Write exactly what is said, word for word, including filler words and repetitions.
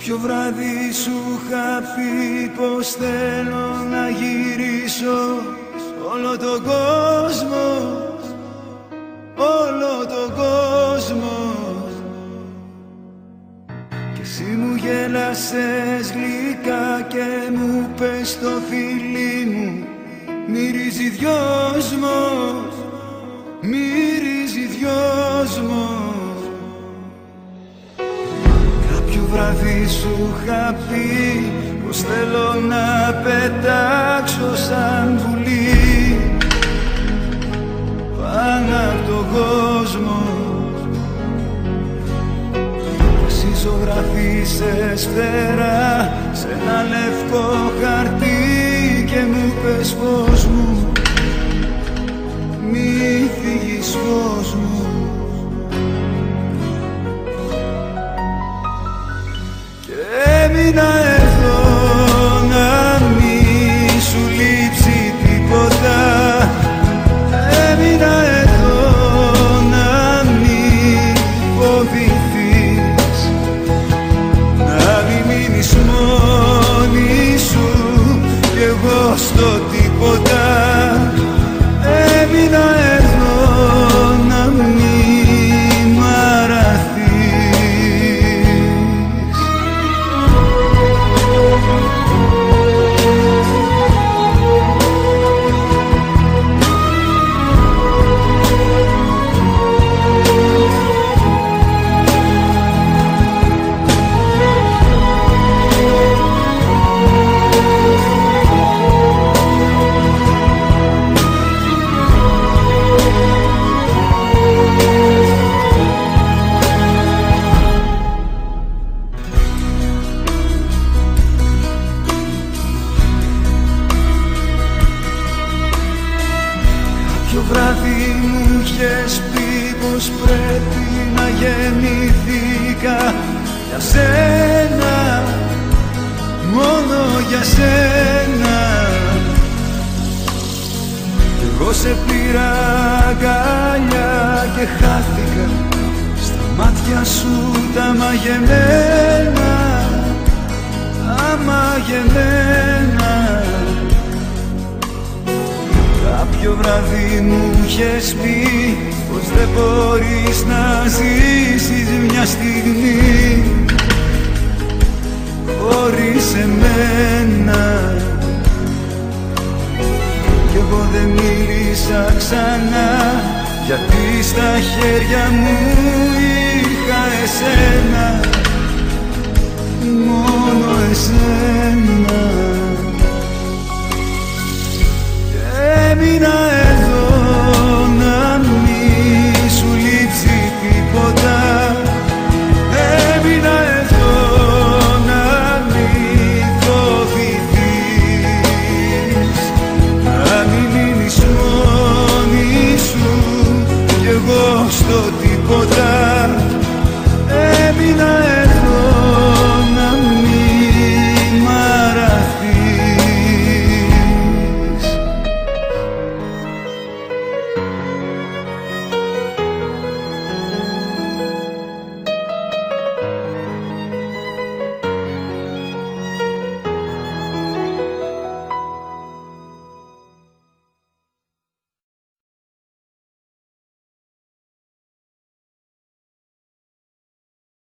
Κάποιο βράδυ σου είχα πει πως θέλω να γυρίσω όλο τον κόσμο, όλο τον κόσμο. Και εσύ μου γέλασες γλυκά και μου πες το φίλι μου μυρίζει δυόσμος, μυρίζει δυόσμος. Κάποιο βράδυ σου είχα πει πως θέλω να πετάξω σαν πουλί πάνω απ' τον κόσμο. Εσύ ζωγραφίσες φτερά σε ένα λευκό χαρτί και μου πες φως μου, μη φύγεις φως μου. Έμεινα εδώ να μη σου λείψει τίποτα. Έμεινα εδώ να μη φοβηθείς, να μη μείνεις μόνη σου κι εγώ στο τίποτα. Έμεινα εδώ να μη μ' αραθείς. Κάποιο βράδυ μου είχες πει πως πρέπει να γεννηθήκα για σένα, μόνο για σένα. Κι εγώ σε πήρα αγκαλιά και χάθηκα στα μάτια σου τα μαγεμένα, τα μαγεμένα. Κάποιο βράδυ μου είχες πει πως δεν μπορείς να ζήσεις μια στιγμή χωρίς εμένα. Κι εγώ δεν μίλησα ξανά γιατί στα χέρια μου είχα εσένα, μόνο εσένα. Έμεινα